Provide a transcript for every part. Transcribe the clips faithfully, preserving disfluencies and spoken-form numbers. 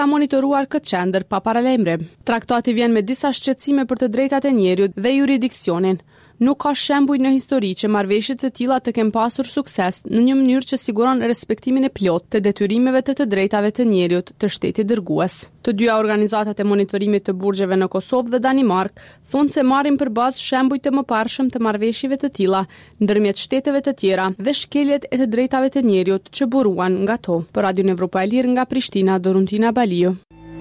ka monitoruar këtë qendër pa paralajmëre. Traktati vjen me disa shqetësime për të drejtat e njerëzit dhe jurisdiksionin. Nuk ka shembuj në histori që marrëveshje të tilla të kenë pasur sukses në një mënyrë që siguron respektimin e plotë të detyrimeve të të drejtave të njerëzit të shtetit dërgues. Të dyja organizatat e monitorimit të burgjeve në Kosovë dhe Danimark thonë se marrin përballë shembuj të mëparshëm të marrëveshjeve të tilla ndërmjet shteteve të tjera dhe shkeljet e të drejtave të njerëzit që buruan nga to. Për Radion Evropa e Lirë nga Prishtina, Doruntina Baliu.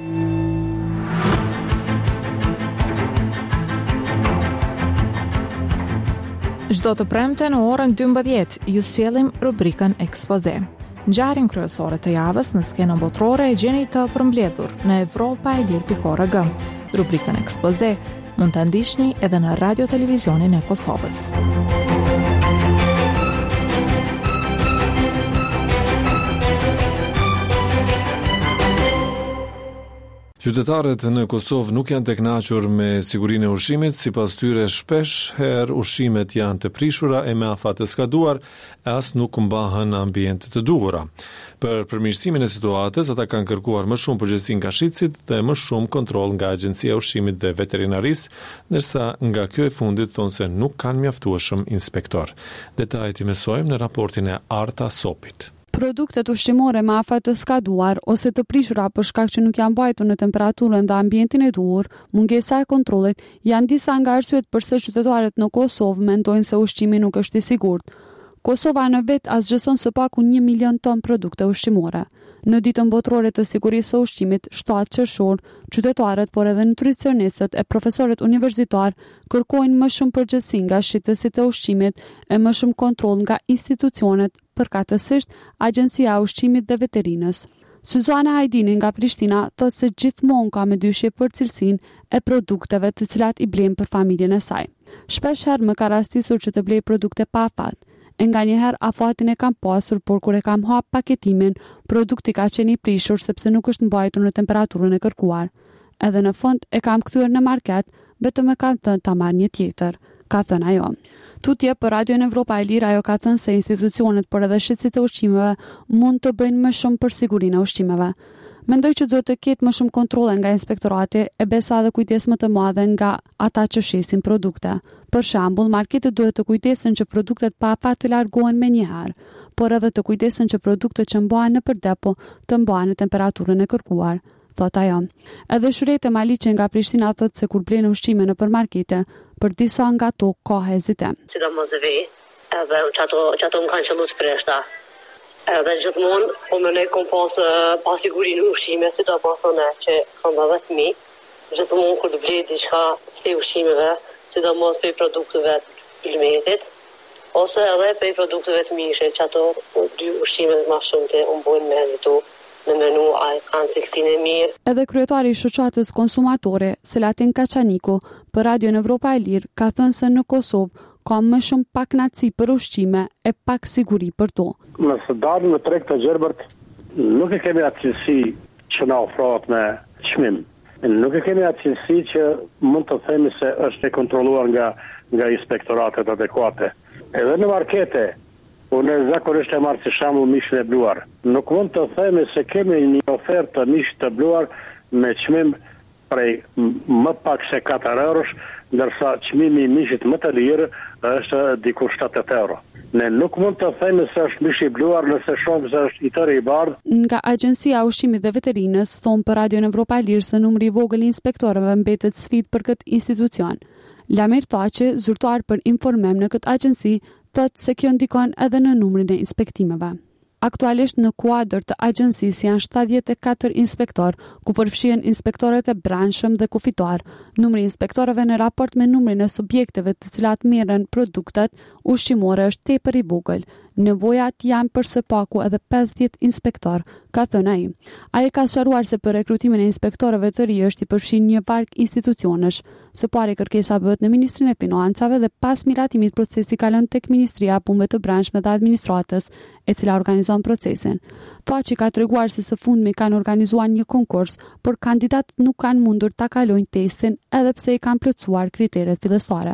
Çdo të premte në orën dymbëdhjetë ju sjellim rubrikën Ekspoze. Ngjarjen kryesore të javës në skenën botërore e gjeni të përmbledhur në evropa e lirë pikë org. Rubrikën Ekspoze mund ta ndiqni edhe në Radio Televizionin e Kosovës. Qytetarët në Kosovë nuk janë të kënaqur me sigurinë e ushqimit, sipas tyre shpesh herë ushqimet janë të prishura e me afat të skaduar, e as nuk mbahen në ambient të duhura. Për përmirësimin e situatës, ata kanë kërkuar më shumë përgjegjësi nga shitësit dhe më shumë kontroll nga Agjencia e Ushqimit dhe Veterinarisë, ndërsa nga kjo e fundit thonë se nuk kanë mjaftueshëm inspektor. Detajet i mësojmë në raportin e Arta Sopit. Produktet ushqimore me afat të skaduar ose të prishura për shkak që nuk janë mbajtur në temperaturën dhe ambientin e duhur, mungesa e kontrollit janë disa nga arsyet pse qytetarët në Kosovë mendojnë se ushqimi nuk është i sigurt. Kosova në vet asgjëson së paku një milion ton produkte ushqimore. Në ditën botërore të sigurisë së ushqimit, shtatë qershor, qytetarët, por edhe nutricionistët e profesorët universitar kërkojnë më shumë përgjegjësi nga shitësit e ushqimit e më shumë kontroll nga institucionet, përkatësisht Agjencia e Ushqimit dhe Veterinës. Suzana Hajdini nga Prishtina thotë se gjithmonë ka me dyshje për cilësinë e produkteve të cilat i blen për familjen e saj. Shpesh herë më ka rastisur që të blej produkte pa afat. E nga njëherë afatin e kam pasur, por kur e kam hap paketimin, produkti ka qenë i prishur sepse nuk është mbajtur në temperaturën e kërkuar. Edhe në fund e kam kthyer në market, vetëm e kanë thënë ta marr një tjetër, ka thënë ajo. Tutje për Radion Evropa e Lirë ajo ka thënë se institucionet por edhe shitësit e ushqimeve mund të bëjnë më shumë për sigurinë e ushqimeve. Mendoj që duhet të ketë më shumë kontrolle nga inspektorati e besa dhe kujdes më të madhe nga ata që shesin produkte. Për shembull, marketet duhet të kujdesen që produktet pa afat të largohen menjëherë, por edhe të kujdesen që produktet që mbahen nëpër depo të mbahen në temperaturën e kërkuar, thot ajo. Edhe Shurete Maliqe nga Prishtina thotë se kur blen ushqime nëpër markete, për disa nga to ka hezite. Sidomos vi, edhe çato çato më kanë qellu spreshta. Edhe gjithmonë, po më ne kom pas pasigurinë në ushqime, si do pasone që kam dhe fëmijë, gjithmonë kur të blej diçka të ushqimeve, sidomos për produkteve të ilmetit, ose edhe për produkteve të mishe, që ato dy ushqimet më shumë të umbojnë me zitu në menu, a kanë cilësinë e mirë. Edhe kryetari i shoqatës konsumatore, Selatin Kaçaniku, për Radion Evropa e Lirë, ka thënë se në Kosovë ka më shumë pakënaqësi për ushqime e pak siguri për to. Nëse dalim në treg të gjerbërt, nuk e kemi atë cilësi që na ofrohet me çmim. Nuk e kemi atë cilësi që mund të themi se është e kontrolluar nga nga inspektoratet adekuate. Edhe në markete, unë zakonisht e marr si shembull mishin e bluar. Nuk mund të themi se kemi një ofertë të mishit të bluar me çmim prej më pak se katër eurosh, ndërsa çmimi i mishit më të lirë është diku shtatëdhjetë euro. Ne nuk mund të themi se është mish i bluar nëse shohim se është i tërë i bardhë. Nga Agjencia e Ushqimit dhe Veterinës thon për Radion Evropa e Lirë se numri i vogël i inspektorëve mbetet sfidë për këtë institucion. Lamir Thaçi, zyrtar për informim në këtë agjenci, thotë se kjo ndikon edhe në numrin e inspektimeve. Aktualisht në kuadër të agjencisë janë shtatëdhjetë e katër inspektor, ku përfshihen inspektorët e brendshëm dhe kufitar. Numri i inspektorëve në raport me numrin e subjekteve të cilat merren produktet ushqimore është tepër i vogël. Nevojat janë për së paku edhe pesëdhjetë inspektor, ka thënë ai. Ai ka sqaruar se për rekrutimin e inspektorëve të ri është i përfshirë një varg institucionesh. Së pari kërkesa bëhet në Ministrinë e Financave dhe pas miratimit procesi kalon tek Ministria e Punëve të Brendshme dhe Administratës, e cila organizon procesin. Thaçi ka treguar se së fundmi kanë organizuar një konkurs, por kandidatët nuk kanë mundur ta kalojnë testin edhe pse i kanë plotësuar kriteret fillestare.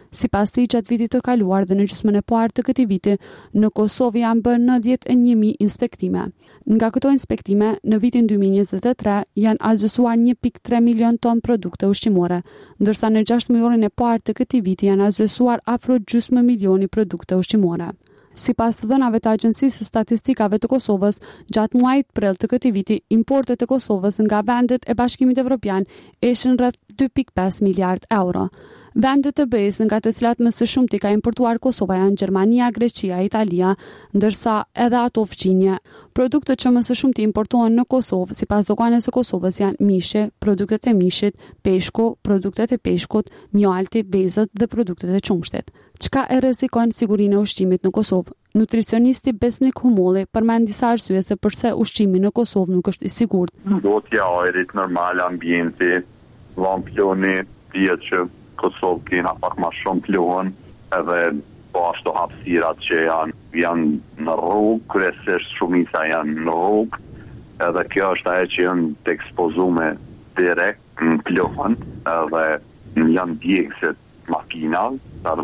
Sipas tij gjatë vitit të kaluar dhe në gjysmën e parë të këtij viti, në Kosovë janë bërë nëntëdhjetë e një mijë inspektime. Nga këto inspektime, në vitin dy mijë e njëzet e tre janë azhësuar një pikë tre milion ton produkte ushqimore, ndërsa në gjashtë mujorin e parë të këtij viti janë azhësuar afro gjysmë milioni produkte ushqimore. Sipas të dhënave të Agjencisë së Statistikave të Kosovës, gjatë muajit prill të këtij viti, importet e Kosovës nga vendet e Bashkimit Evropian ishin rreth dy pikë pesë miliard euro. Vendet e B E-s nga të cilat më së shumti ka importuar Kosova janë Gjermania, Greqia, Italia, ndërsa edhe ato fqinje. Produktet që më së shumti importohen në Kosovë, sipas doganës së Kosovës, janë mishi, produktet e mishit, peshku, produktet e peshkut, mjalti, bezët dhe produktet e qumshtit. Çka e rrezikon sigurinë e ushqimit në Kosovë? Nutricionisti Besnik Humolli përmend disa arsye se pse ushqimi në Kosovë nuk është i sigurt. Ndotja e ajrit normal, ambienti, vamploni, dihet që Kosovë kena pak ma shumë pluhën, edhe po ashtu hapësirat që janë, janë në rrugë, kryesisht shumica janë në rrugë, edhe kjo është ajo që janë të ekspozume direkt në pluhën, edhe janë djegësit makinat,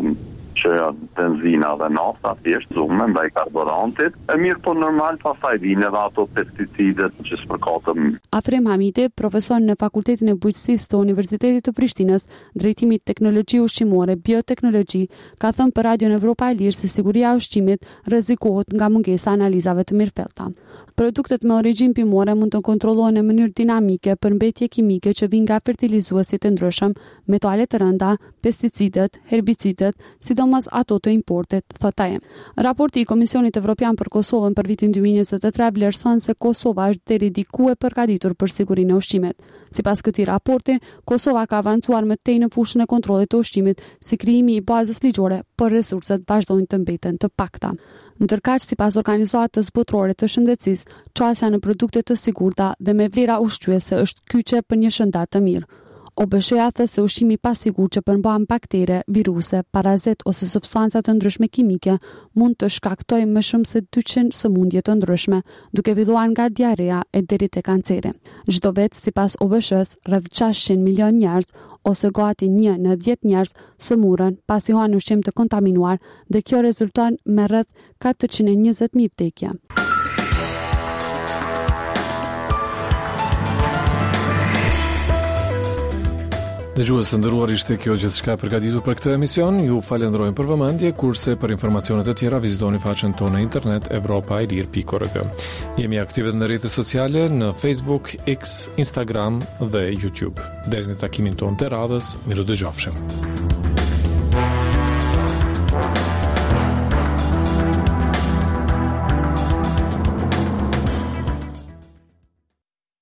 që janë benzina dhe nafta, thjesht zume ndaj karburantit. E mirë po normal pastaj vijnë edhe ato pesticidet që spërkatëm. Afrim Hamiti, profesor në Fakultetin e Bujqësisë të Universitetit të Prishtinës, drejtimi teknologji ushqimore, bioteknologji, ka thënë për Radion Evropa e Lirë se siguria e ushqimit rrezikohet nga mungesa e analizave të mirëfillta. Produktet me origjinë pimore mund të kontrollohen në mënyrë dinamike për mbetje kimike që vijnë nga fertilizuesit të ndryshëm, metalet të rënda, pesticidet, herbicidet, sidomos ato të importit, thotë ai. Raporti i Komisionit Evropian për Kosovën për vitin dy mijë e njëzet e tre vlerëson se Kosova është deri diku e përgatitur për sigurinë e ushqimit. Sipas këtij raporti, Kosova ka avancuar më tej në fushën e kontrollit të ushqimit, si krijimi i bazës ligjore, por resurset vazhdojnë të mbeten të pakta. Ndërkaq, sipas Organizatës Botërore të Shëndetësisë, çështja në produkte të sigurta dhe me vlera ushqyese është kyçe për një shëndet të mirë. O B S H-ja thë se ushqimi pa sigurt që përmban baktere, viruse, parazit ose substanca të ndryshme kimike mund të shkaktojë më shumë se dyqind sëmundje të ndryshme, duke filluar nga diarea e deri te kanceri. Çdo vit, sipas O B S H-s, rreth gjashtëqind milion njerëz ose gati një në dhjetë njerëz sëmurën pasi hanë ushqim të kontaminuar dhe kjo rezulton me rreth katërqind e njëzet mijë vdekje. Dëgjues të nderuar, ishte kjo gjithçka përgatitur për këtë emision. Ju falenderojmë për vëmendje, kurse për informacione të tjera vizitoni faqen tonë në internet evropa e lir pikë org. Jemi aktive në rrjetet sociale në Facebook, X, Instagram dhe YouTube. Deri në takimin tonë të radhës, miru dëgjofshim.